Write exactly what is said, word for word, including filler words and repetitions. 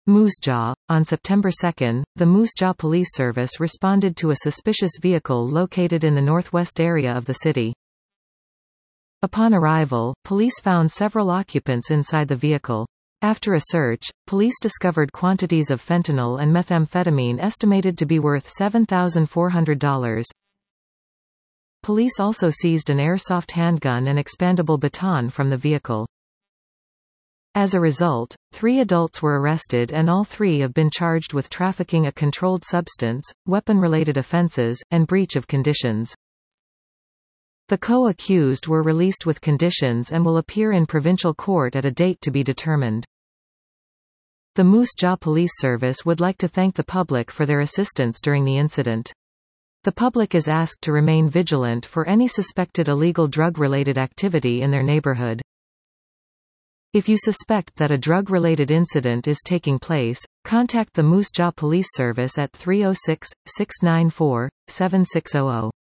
Moose Jaw. On September second, the Moose Jaw Police Service responded to a suspicious vehicle located in the northwest area of the city. Upon arrival, police found several occupants inside the vehicle. After a search, police discovered quantities of fentanyl and methamphetamine estimated to be worth seven thousand four hundred dollars. Police also seized an airsoft handgun and expandable baton from the vehicle. As a result, three adults were arrested and all three have been charged with trafficking a controlled substance, weapon-related offenses, and breach of conditions. The co-accused were released with conditions and will appear in provincial court at a date to be determined. The Moose Jaw Police Service would like to thank the public for their assistance during the incident. The public is asked to remain vigilant for any suspected illegal drug-related activity in their neighborhood. If you suspect that a drug-related incident is taking place, contact the Moose Jaw Police Service at three oh six, six nine four, seven six zero zero.